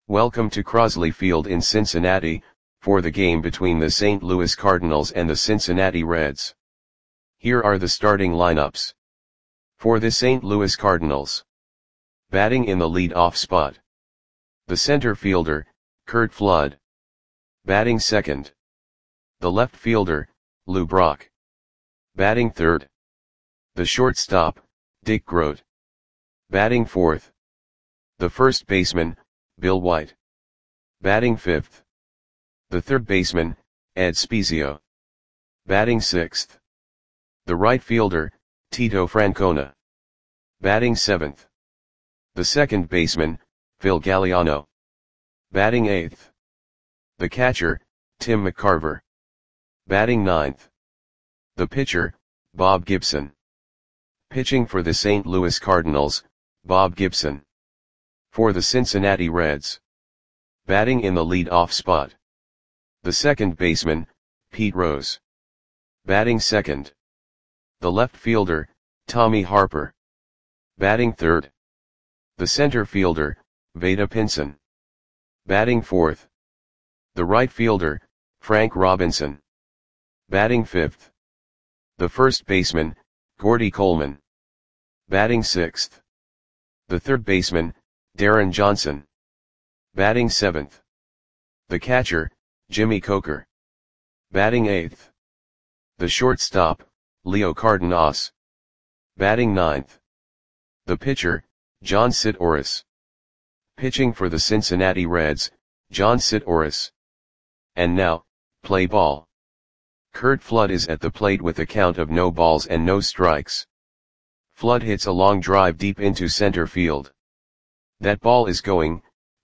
Welcome to Crosley Field in Cincinnati, for the game between the St. Louis Cardinals and the Cincinnati Reds. Here are the starting lineups. For the St. Louis Cardinals. Batting in the lead-off spot. The center fielder, Curt Flood. Batting second. The left fielder, Lou Brock. Batting third. The shortstop, Dick Groat. Batting fourth. The first baseman, Bill White. Batting fifth. The third baseman, Ed Spiezio. Batting sixth. The right fielder, Tito Francona. Batting seventh. The second baseman, Phil Galliano. Batting eighth. The catcher, Tim McCarver. Batting ninth. The pitcher, Bob Gibson. Pitching for the St. Louis Cardinals, Bob Gibson. For the Cincinnati Reds. Batting in the lead-off spot. The second baseman, Pete Rose. Batting second. The left fielder, Tommy Harper. Batting third. The center fielder, Vada Pinson. Batting fourth. The right fielder, Frank Robinson. Batting fifth. The first baseman, Gordy Coleman. Batting sixth. The third baseman, Darren Johnson. Batting seventh. The catcher, Jimmy Coker. Batting eighth. The shortstop, Leo Cardenas. Batting ninth. The pitcher, John Sitouris. Pitching for the Cincinnati Reds, John Sitouris. And now, play ball. Curt Flood is at the plate with a count of no balls and no strikes. Flood hits a long drive deep into center field. That ball is gone.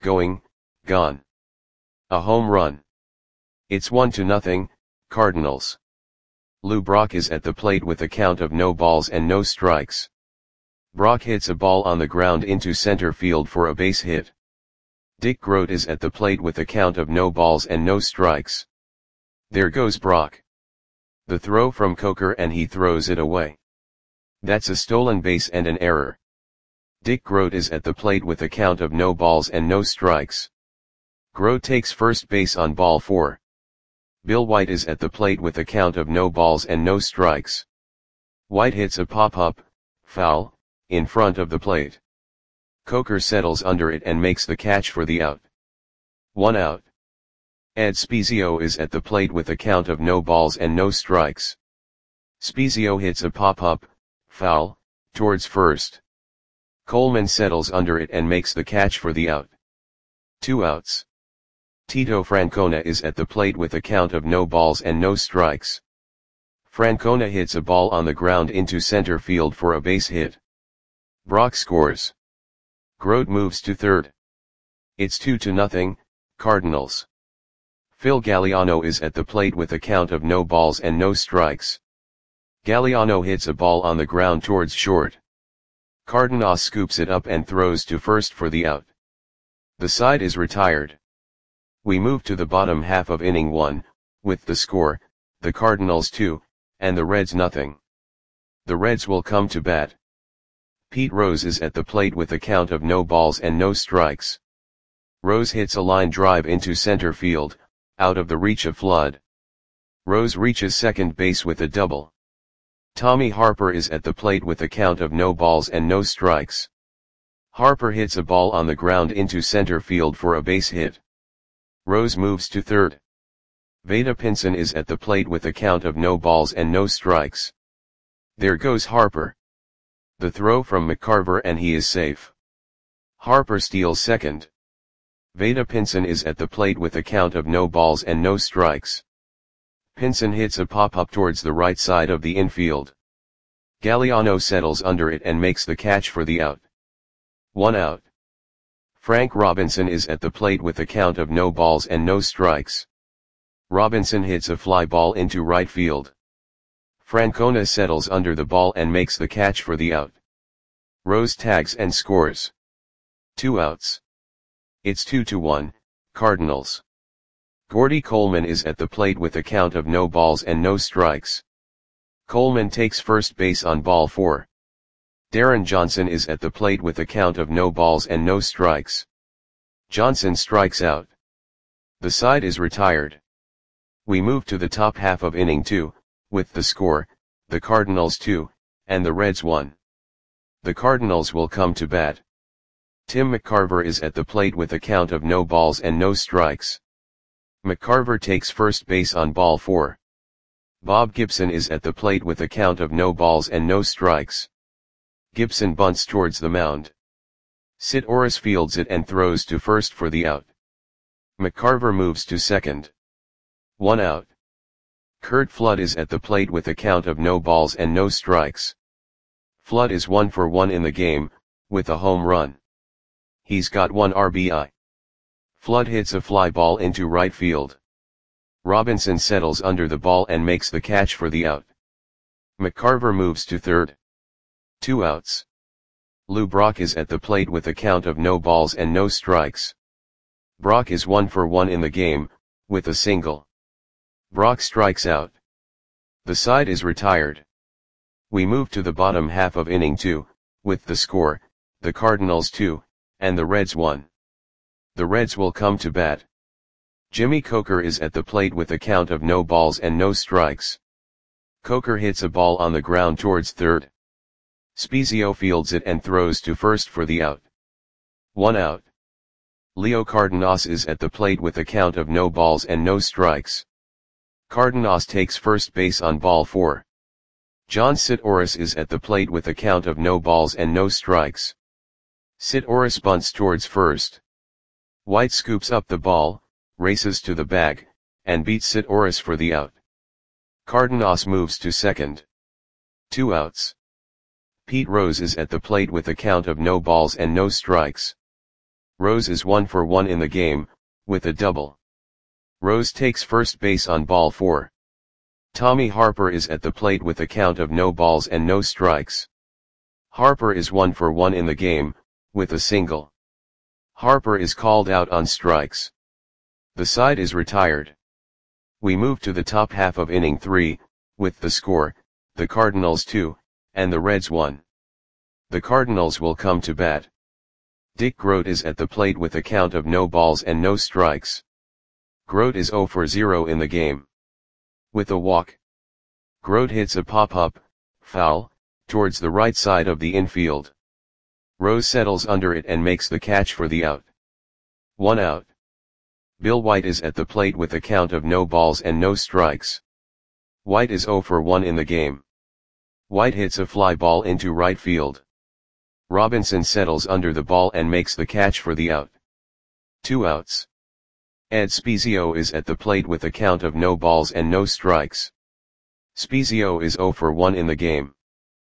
A home run. It's 1-0, Cardinals. Lou Brock is at the plate with a count of no balls and no strikes. Brock hits a ball on the ground into center field for a base hit. Dick Groat is at the plate with a count of no balls and no strikes. There goes Brock. The throw from Coker and he throws it away. That's a stolen base and an error. Dick Groat is at the plate with a count of no balls and no strikes. Groat takes first base on ball 4. Bill White is at the plate with a count of no balls and no strikes. White hits a pop-up, foul, in front of the plate. Coker settles under it and makes the catch for the out. 1 out. Ed Spiezio is at the plate with a count of no balls and no strikes. Spiezio hits a pop-up, foul, towards first. Coleman settles under it and makes the catch for the out. 2 outs. Tito Francona is at the plate with a count of no balls and no strikes. Francona hits a ball on the ground into center field for a base hit. Brock scores. Groat moves to third. It's 2-0, Cardinals. Phil Galliano is at the plate with a count of no balls and no strikes. Galliano hits a ball on the ground towards short. Cardenas scoops it up and throws to first for the out. The side is retired. We move to the bottom half of inning 1, with the score, the Cardinals 2, and the Reds 0. The Reds will come to bat. Pete Rose is at the plate with a count of no balls and no strikes. Rose hits a line drive into center field, out of the reach of Flood. Rose reaches second base with a double. Tommy Harper is at the plate with a count of no balls and no strikes. Harper hits a ball on the ground into center field for a base hit. Rose moves to third. Vada Pinson is at the plate with a count of no balls and no strikes. There goes Harper. The throw from McCarver and he is safe. Harper steals second. Vada Pinson is at the plate with a count of no balls and no strikes. Pinson hits a pop-up towards the right side of the infield. Galliano settles under it and makes the catch for the out. 1 out. Frank Robinson is at the plate with a count of no balls and no strikes. Robinson hits a fly ball into right field. Francona settles under the ball and makes the catch for the out. Rose tags and scores. 2 outs. It's 2-1, Cardinals. Gordy Coleman is at the plate with a count of no balls and no strikes. Coleman takes first base on ball 4. Darren Johnson is at the plate with a count of no balls and no strikes. Johnson strikes out. The side is retired. We move to the top half of inning 2, with the score, the Cardinals 2, and the Reds 1. The Cardinals will come to bat. Tim McCarver is at the plate with a count of no balls and no strikes. McCarver takes first base on ball 4. Bob Gibson is at the plate with a count of no balls and no strikes. Gibson bunts towards the mound. Sid Orris fields it and throws to first for the out. McCarver moves to second. 1 out. Curt Flood is at the plate with a count of no balls and no strikes. Flood is 1 for 1 in the game, with a home run. He's got 1 RBI. Flood hits a fly ball into right field. Robinson settles under the ball and makes the catch for the out. McCarver moves to third. 2 outs. Lou Brock is at the plate with a count of no balls and no strikes. Brock is 1 for 1 in the game, with a single. Brock strikes out. The side is retired. We move to the bottom half of inning 2, with the score, the Cardinals 2, and the Reds 1. The Reds will come to bat. Jimmy Coker is at the plate with a count of no balls and no strikes. Coker hits a ball on the ground towards third. Spezio fields it and throws to first for the out. 1 out. Leo Cardenas is at the plate with a count of no balls and no strikes. Cardenas takes first base on ball 4. John Sid Orris is at the plate with a count of no balls and no strikes. Sid Orris bunts towards first. White scoops up the ball, races to the bag, and beats Sid Orris for the out. Cardenas moves to second. 2 outs. Pete Rose is at the plate with a count of no balls and no strikes. Rose is 1 for 1 in the game, with a double. Rose takes first base on ball 4. Tommy Harper is at the plate with a count of no balls and no strikes. Harper is 1 for 1 in the game, with a single. Harper is called out on strikes. The side is retired. We move to the top half of inning 3, with the score, the Cardinals 2, and the Reds 1. The Cardinals will come to bat. Dick Groat is at the plate with a count of no balls and no strikes. Groat is 0 for 0 in the game. With a walk. Groat hits a pop-up, foul, towards the right side of the infield. Rose settles under it and makes the catch for the out. 1 out. Bill White is at the plate with a count of no balls and no strikes. White is 0 for 1 in the game. White hits a fly ball into right field. Robinson settles under the ball and makes the catch for the out. 2 outs. Ed Spezio is at the plate with a count of no balls and no strikes. Spezio is 0 for 1 in the game.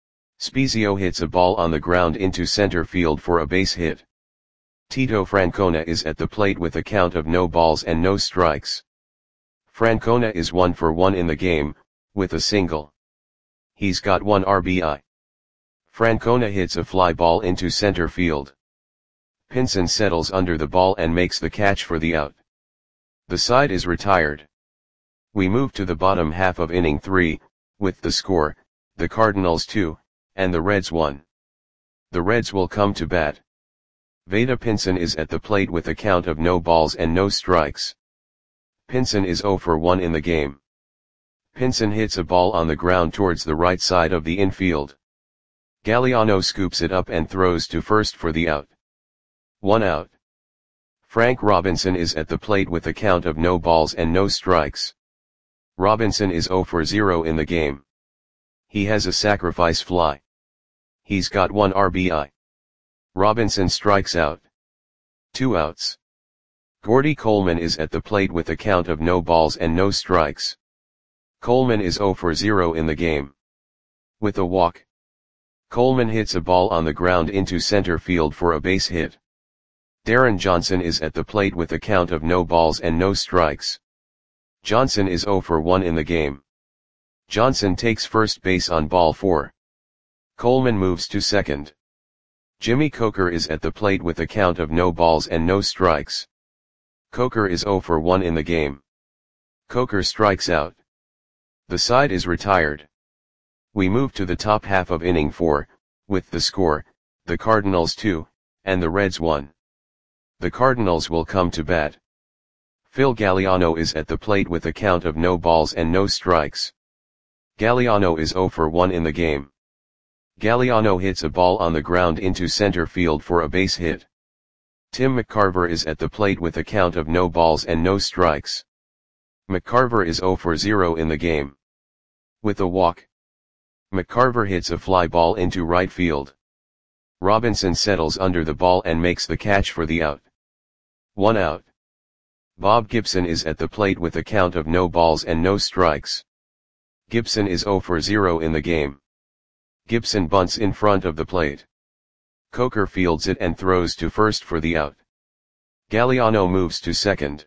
Spezio hits a ball on the ground into center field for a base hit. Tito Francona is at the plate with a count of no balls and no strikes. Francona is 1 for 1 in the game, with a single. He's got 1 RBI. Francona hits a fly ball into center field. Pinson settles under the ball and makes the catch for the out. The side is retired. We move to the bottom half of inning 3, with the score, the Cardinals 2, and the Reds 1. The Reds will come to bat. Vada Pinson is at the plate with a count of no balls and no strikes. Pinson is 0 for 1 in the game. Pinson hits a ball on the ground towards the right side of the infield. Galliano scoops it up and throws to first for the out. 1 out. Frank Robinson is at the plate with a count of no balls and no strikes. Robinson is 0 for 0 in the game. He has a sacrifice fly. He's got 1 RBI. Robinson strikes out. 2 outs. Gordy Coleman is at the plate with a count of no balls and no strikes. Coleman is 0 for 0 in the game. With a walk. Coleman hits a ball on the ground into center field for a base hit. Darren Johnson is at the plate with a count of no balls and no strikes. Johnson is 0 for 1 in the game. Johnson takes first base on ball 4. Coleman moves to second. Jimmy Coker is at the plate with a count of no balls and no strikes. Coker is 0 for 1 in the game. Coker strikes out. The side is retired. We move to the top half of inning 4, with the score, the Cardinals 2, and the Reds 1. The Cardinals will come to bat. Phil Galliano is at the plate with a count of no balls and no strikes. Galliano is 0 for 1 in the game. Galliano hits a ball on the ground into center field for a base hit. Tim McCarver is at the plate with a count of no balls and no strikes. McCarver is 0 for 0 in the game. With a walk, McCarver hits a fly ball into right field. Robinson settles under the ball and makes the catch for the out. 1 out. Bob Gibson is at the plate with a count of no balls and no strikes. Gibson is 0 for 0 in the game. Gibson bunts in front of the plate. Coker fields it and throws to first for the out. Galliano moves to second.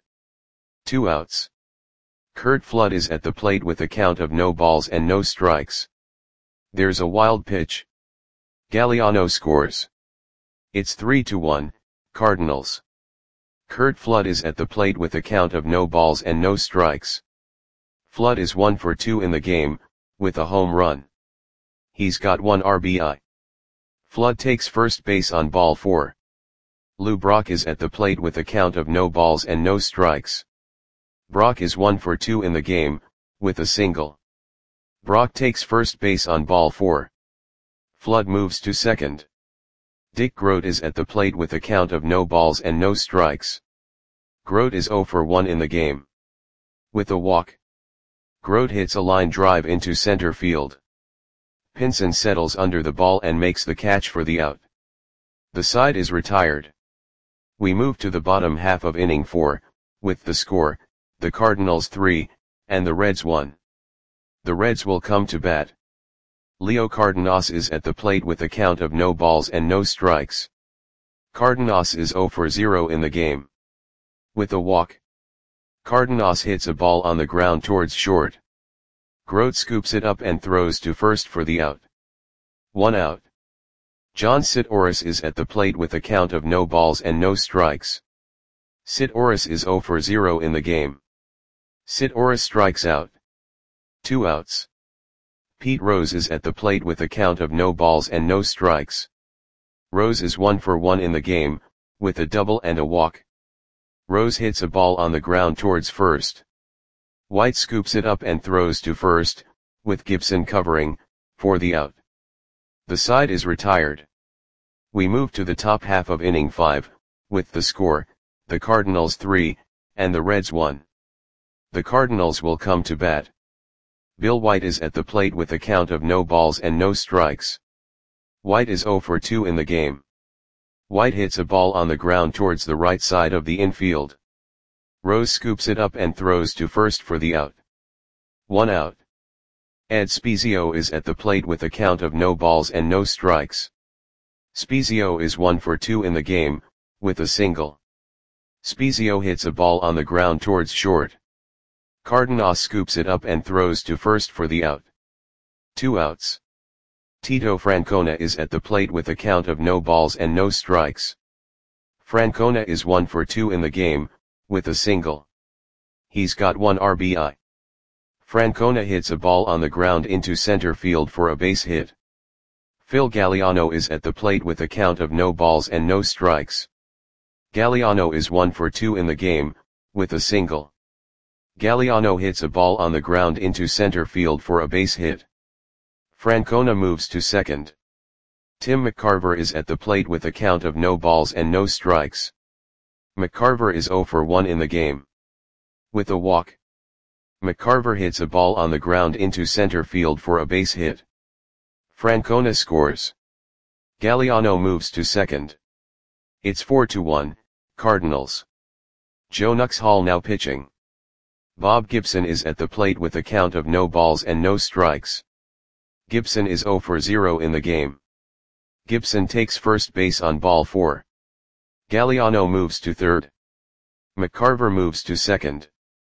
2 outs. Curt Flood is at the plate with a count of no balls and no strikes. There's a wild pitch. Galliano scores. It's 3-1, Cardinals. Curt Flood is at the plate with a count of no balls and no strikes. Flood is 1 for 2 in the game, with a home run. He's got 1 RBI. Flood takes first base on ball 4. Lou Brock is at the plate with a count of no balls and no strikes. Brock is 1 for 2 in the game, with a single. Brock takes first base on ball 4. Flood moves to second. Dick Groat is at the plate with a count of no balls and no strikes. Groat is 0 for 1 in the game. With a walk, Groat hits a line drive into center field. Pinson settles under the ball and makes the catch for the out. The side is retired. We move to the bottom half of inning 4, with the score, the Cardinals 3, and the Reds 1. The Reds will come to bat. Leo Cardenas is at the plate with a count of no balls and no strikes. Cardenas is 0 for 0 in the game. With a walk, Cardenas hits a ball on the ground towards short. Groat scoops it up and throws to first for the out. 1 out. John Sitouris is at the plate with a count of no balls and no strikes. Sitouris is 0 for 0 in the game. Sitouris strikes out. 2 outs. Pete Rose is at the plate with a count of no balls and no strikes. Rose is 1 for 1 in the game, with a double and a walk. Rose hits a ball on the ground towards first. White scoops it up and throws to first, with Gibson covering, for the out. The side is retired. We move to the top half of inning 5, with the score, the Cardinals 3, and the Reds 1. The Cardinals will come to bat. Bill White is at the plate with a count of no balls and no strikes. White is 0 for 2 in the game. White hits a ball on the ground towards the right side of the infield. Rose scoops it up and throws to first for the out. 1 out. Ed Spiezio is at the plate with a count of no balls and no strikes. Spiezio is 1 for 2 in the game, with a single. Spiezio hits a ball on the ground towards short. Cardenas scoops it up and throws to first for the out. 2 outs. Tito Francona is at the plate with a count of no balls and no strikes. Francona is 1 for 2 in the game, with a single. He's got 1 RBI. Francona hits a ball on the ground into center field for a base hit. Phil Galliano is at the plate with a count of no balls and no strikes. Galliano is 1 for 2 in the game, with a single. Galliano hits a ball on the ground into center field for a base hit. Francona moves to second. Tim McCarver is at the plate with a count of no balls and no strikes. McCarver is 0 for 1 in the game. With a walk, McCarver hits a ball on the ground into center field for a base hit. Francona scores. Galliano moves to second. It's 4-1, Cardinals. Joe Nuxhall now pitching. Bob Gibson is at the plate with a count of no balls and no strikes. Gibson is 0 for 0 in the game. Gibson takes first base on ball 4. Galliano moves to third. McCarver moves to second.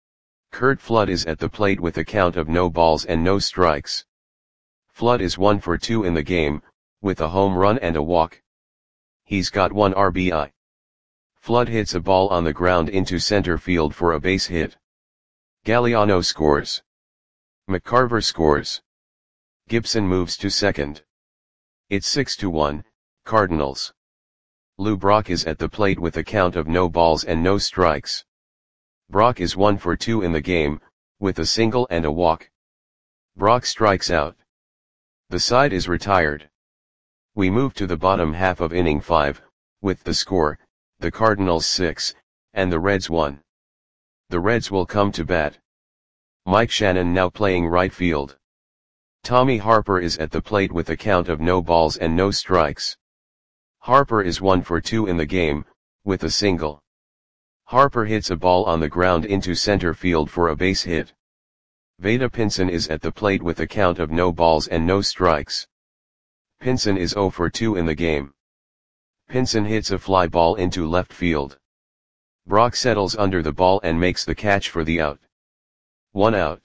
Curt Flood is at the plate with a count of no balls and no strikes. Flood is 1 for 2 in the game, with a home run and a walk. He's got 1 RBI. Flood hits a ball on the ground into center field for a base hit. Galliano scores. McCarver scores. Gibson moves to second. It's 6-1, Cardinals. Lou Brock is at the plate with a count of no balls and no strikes. Brock is 1 for 2 in the game, with a single and a walk. Brock strikes out. The side is retired. We move to the bottom half of inning 5, with the score, the Cardinals 6, and the Reds 1. The Reds will come to bat. Mike Shannon now playing right field. Tommy Harper is at the plate with a count of no balls and no strikes. Harper is 1 for 2 in the game, with a single. Harper hits a ball on the ground into center field for a base hit. Vada Pinson is at the plate with a count of no balls and no strikes. Pinson is 0 for 2 in the game. Pinson hits a fly ball into left field. Brock settles under the ball and makes the catch for the out. 1 out.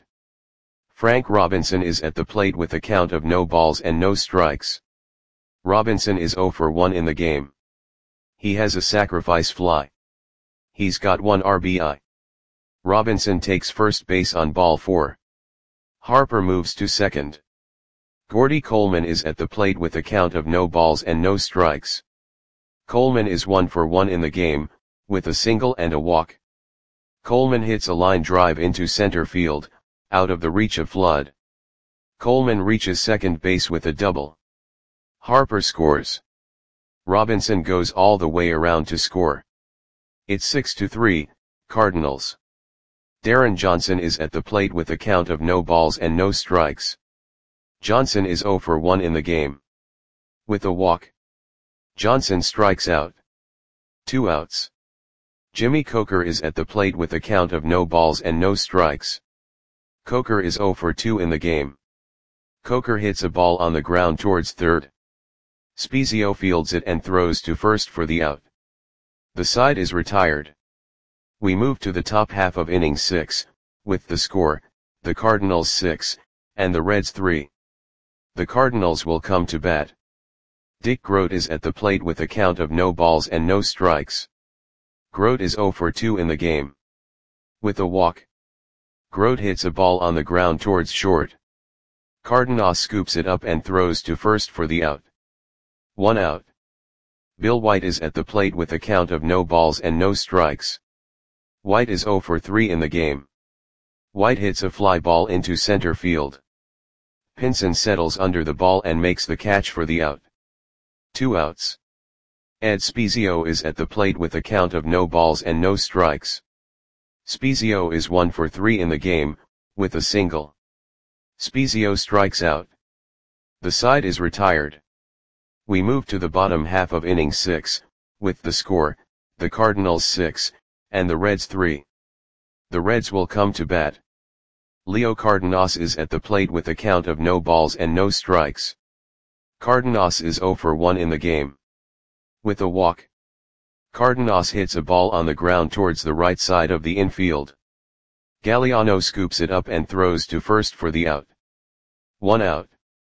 Frank Robinson is at the plate with a count of no balls and no strikes. Robinson is 0 for 1 in the game. He has a sacrifice fly. He's got 1 RBI. Robinson takes first base on ball 4. Harper moves to second. Gordy Coleman is at the plate with a count of no balls and no strikes. Coleman is 1 for 1 in the game, with a single and a walk. Coleman hits a line drive into center field, out of the reach of Flood. Coleman reaches second base with a double. Harper scores. Robinson goes all the way around to score. It's 6-3, Cardinals. Darren Johnson is at the plate with a count of no balls and no strikes. Johnson is 0 for 1 in the game. With a walk. Johnson strikes out. 2 outs. Jimmy Coker is at the plate with a count of no balls and no strikes. Coker is 0 for 2 in the game. Coker hits a ball on the ground towards third. Spezio fields it and throws to first for the out. The side is retired. We move to the top half of inning 6, with the score, the Cardinals 6, and the Reds 3. The Cardinals will come to bat. Dick Groat is at the plate with a count of no balls and no strikes. Groat is 0 for 2 in the game. With a walk. Groat hits a ball on the ground towards short. Cardenas scoops it up and throws to first for the out. 1 out. Bill White is at the plate with a count of no balls and no strikes. White is 0 for 3 in the game. White hits a fly ball into center field. Pinson settles under the ball and makes the catch for the out. 2 outs. Ed Spezio is at the plate with a count of no balls and no strikes. Spezio is 1 for 3 in the game, with a single. Spezio strikes out. The side is retired. We move to the bottom half of inning 6, with the score, the Cardinals 6, and the Reds 3. The Reds will come to bat. Leo Cardenas is at the plate with a count of no balls and no strikes. Cardenas is 0 for 1 in the game. With a walk. Cardenas hits a ball on the ground towards the right side of the infield. Galliano scoops it up and throws to first for the out. 1 out.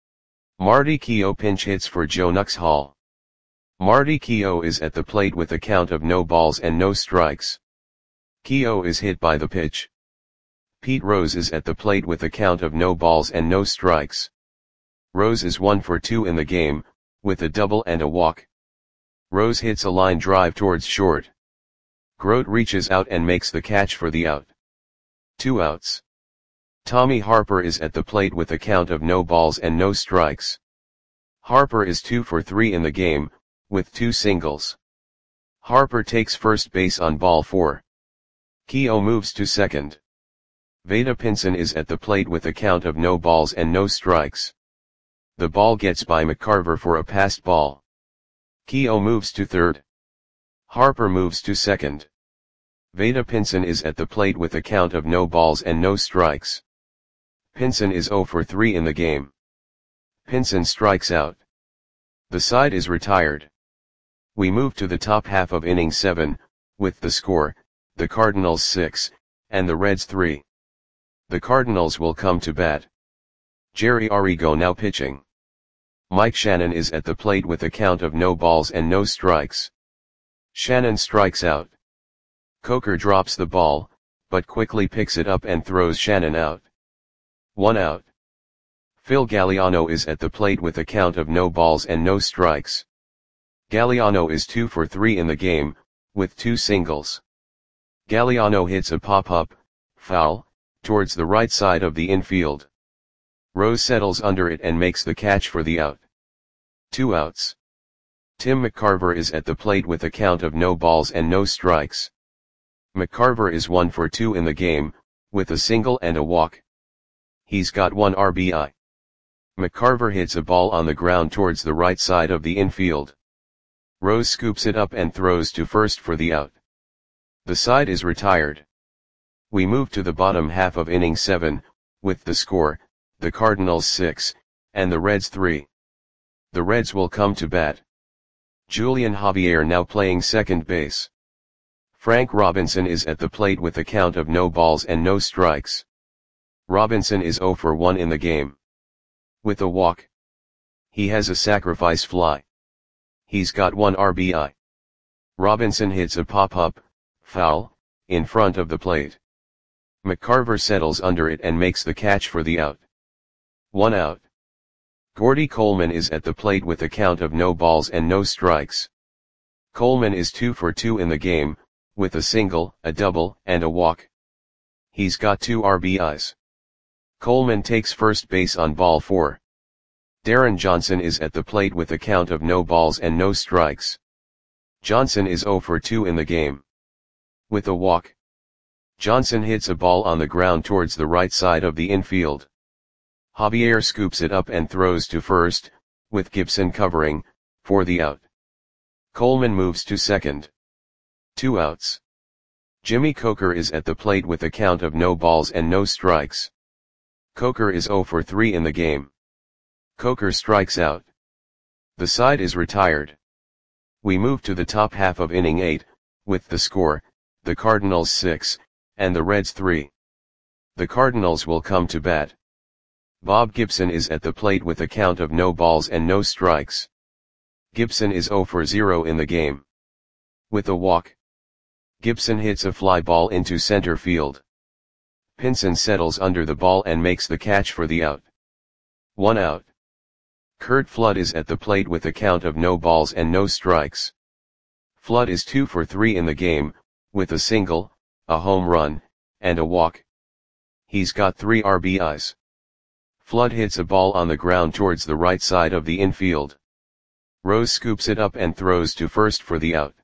Marty Keough pinch hits for Joe Nuxhall. Marty Keough is at the plate with a count of no balls and no strikes. Keough is hit by the pitch. Pete Rose is at the plate with a count of no balls and no strikes. Rose is 1 for 2 in the game, with a double and a walk. Rose hits a line drive towards short. Groat reaches out and makes the catch for the out. 2 outs. Tommy Harper is at the plate with a count of no balls and no strikes. Harper is 2 for 3 in the game, with 2 singles. Harper takes first base on ball 4. Keough moves to second. Vada Pinson is at the plate with a count of no balls and no strikes. The ball gets by McCarver for a passed ball. Keough moves to third. Harper moves to second. Vada Pinson is at the plate with a count of no balls and no strikes. Pinson is 0 for 3 in the game. Pinson strikes out. The side is retired. We move to the top half of inning 7, with the score, the Cardinals 6, and the Reds 3. The Cardinals will come to bat. Jerry Arrigo now pitching. Mike Shannon is at the plate with a count of no balls and no strikes. Shannon strikes out. Coker drops the ball, but quickly picks it up and throws Shannon out. 1 out. Phil Galliano is at the plate with a count of no balls and no strikes. Galliano is 2 for 3 in the game, with 2 singles. Galliano hits a pop-up, foul, towards the right side of the infield. Rose settles under it and makes the catch for the out. 2 outs. Tim McCarver is at the plate with a count of no balls and no strikes. McCarver is 1 for 2 in the game, with a single and a walk. He's got 1 RBI. McCarver hits a ball on the ground towards the right side of the infield. Rose scoops it up and throws to first for the out. The side is retired. We move to the bottom half of inning 7, with the score, the Cardinals 6, and the Reds 3. The Reds will come to bat. Julian Javier now playing second base. Frank Robinson is at the plate with a count of no balls and no strikes. Robinson is 0 for 1 in the game. With a walk. He has a sacrifice fly. He's got 1 RBI. Robinson hits a pop-up, foul, in front of the plate. McCarver settles under it and makes the catch for the out. 1 out. Gordy Coleman is at the plate with a count of no balls and no strikes. Coleman is 2 for 2 in the game, with a single, a double, and a walk. He's got 2 RBIs. Coleman takes first base on ball 4. Darren Johnson is at the plate with a count of no balls and no strikes. Johnson is 0 for 2 in the game. With a walk. Johnson hits a ball on the ground towards the right side of the infield. Javier scoops it up and throws to first, with Gibson covering, for the out. Coleman moves to second. 2 outs. Jimmy Coker is at the plate with a count of no balls and no strikes. Coker is 0 for 3 in the game. Coker strikes out. The side is retired. We move to the top half of inning 8, with the score, the Cardinals 6, and the Reds 3. The Cardinals will come to bat. Bob Gibson is at the plate with a count of no balls and no strikes. Gibson is 0 for 0 in the game. With a walk. Gibson hits a fly ball into center field. Pinson settles under the ball and makes the catch for the out. 1 out. Curt Flood is at the plate with a count of no balls and no strikes. Flood is 2 for 3 in the game, with a single, a home run, and a walk. He's got 3 RBIs. Flood hits a ball on the ground towards the right side of the infield. Rose scoops it up and throws to first for the out.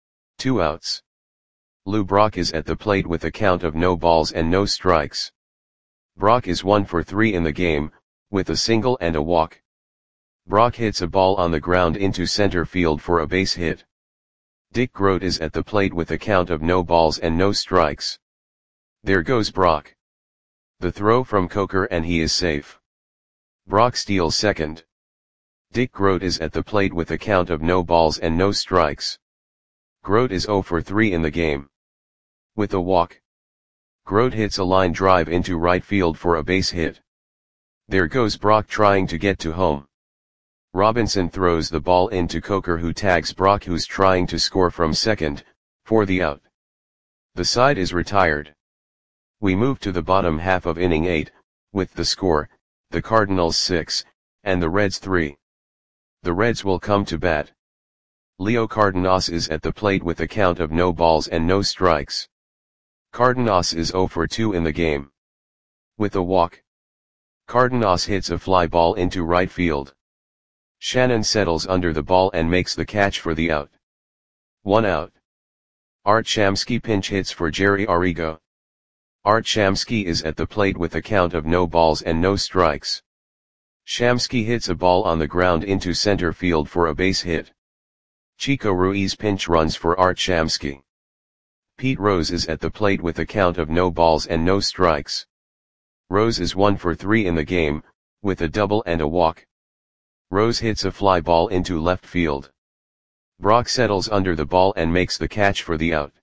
2 outs. Lou Brock is at the plate with a count of no balls and no strikes. Brock is 1 for 3 in the game, with a single and a walk. Brock hits a ball on the ground into center field for a base hit. Dick Groat is at the plate with a count of no balls and no strikes. There goes Brock. The throw from Coker and he is safe. Brock steals second. Dick Groat is at the plate with a count of no balls and no strikes. Groat is 0 for 3 in the game. With a walk. Groat hits a line drive into right field for a base hit. There goes Brock trying to get to home. Robinson throws the ball into Coker who tags Brock who's trying to score from second, for the out. The side is retired. We move to the bottom half of inning 8, with the score, the Cardinals 6, and the Reds 3. The Reds will come to bat. Leo Cardenas is at the plate with a count of no balls and no strikes. Cardenas is 0 for 2 in the game. With a walk. Cardenas hits a fly ball into right field. Shannon settles under the ball and makes the catch for the out. 1 out. Art Shamsky pinch hits for Jerry Arrigo. Art Shamsky is at the plate with a count of no balls and no strikes. Shamsky hits a ball on the ground into center field for a base hit. Chico Ruiz pinch runs for Art Shamsky. Pete Rose is at the plate with a count of no balls and no strikes. Rose is 1 for 3 in the game, with a double and a walk. Rose hits a fly ball into left field. Brock settles under the ball and makes the catch for the out.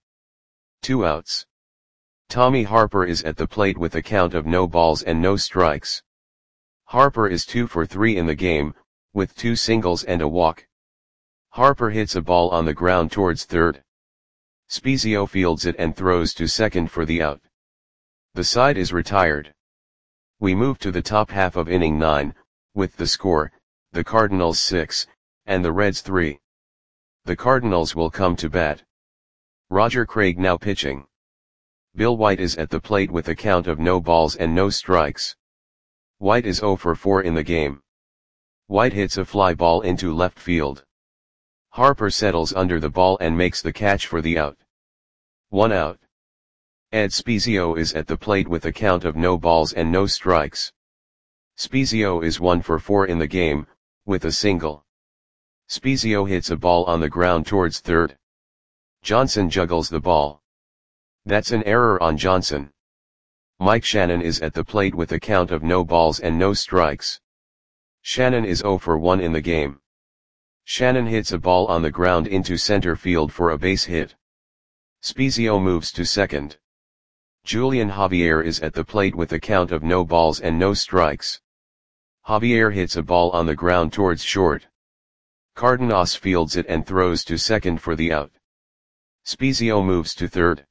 2 outs. Tommy Harper is at the plate with a count of no balls and no strikes. Harper is 2 for 3 in the game, with 2 singles and a walk. Harper hits a ball on the ground towards third. Spezio fields it and throws to second for the out. The side is retired. We move to the top half of inning 9, with the score, the Cardinals 6, and the Reds 3. The Cardinals will come to bat. Roger Craig now pitching. Bill White is at the plate with a count of no balls and no strikes. White is 0 for 4 in the game. White hits a fly ball into left field. Harper settles under the ball and makes the catch for the out. 1 out. Ed Spiezio is at the plate with a count of no balls and no strikes. Spiezio is 1 for 4 in the game, with a single. Spiezio hits a ball on the ground towards third. Johnson juggles the ball. That's an error on Johnson. Mike Shannon is at the plate with a count of no balls and no strikes. Shannon is 0 for 1 in the game. Shannon hits a ball on the ground into center field for a base hit. Spiezio moves to second. Julian Javier is at the plate with a count of no balls and no strikes. Javier hits a ball on the ground towards short. Cardenas fields it and throws to second for the out. Spiezio moves to third.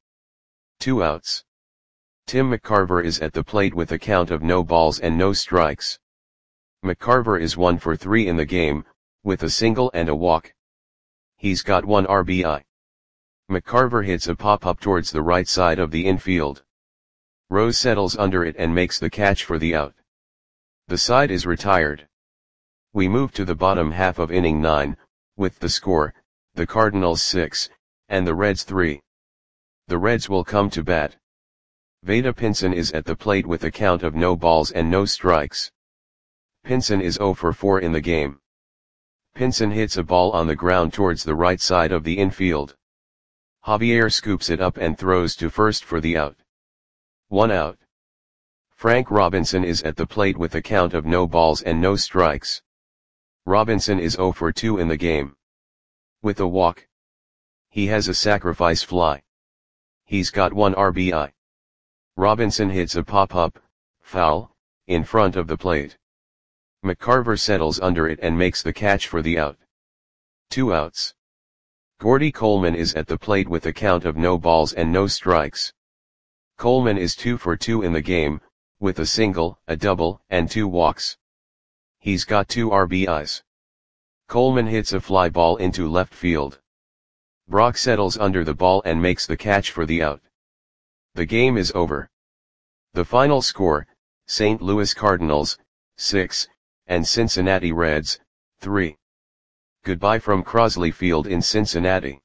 2 outs. Tim McCarver is at the plate with a count of no balls and no strikes. McCarver is 1 for 3 in the game, with a single and a walk. He's got 1 RBI. McCarver hits a pop-up towards the right side of the infield. Rose settles under it and makes the catch for the out. The side is retired. We move to the bottom half of inning 9, with the score, the Cardinals 6, and the Reds 3. The Reds will come to bat. Vada Pinson is at the plate with a count of no balls and no strikes. Pinson is 0 for 4 in the game. Pinson hits a ball on the ground towards the right side of the infield. Javier scoops it up and throws to first for the out. 1 out. Frank Robinson is at the plate with a count of no balls and no strikes. Robinson is 0 for 2 in the game. With a walk. He has a sacrifice fly. He's got 1 RBI. Robinson hits a pop-up, foul, in front of the plate. McCarver settles under it and makes the catch for the out. 2 outs. Gordy Coleman is at the plate with a count of no balls and no strikes. Coleman is 2 for 2 in the game, with a single, a double, and 2 walks. He's got 2 RBIs. Coleman hits a fly ball into left field. Brock settles under the ball and makes the catch for the out. The game is over. The final score, St. Louis Cardinals, 6, and Cincinnati Reds, 3. Goodbye from Crosley Field in Cincinnati.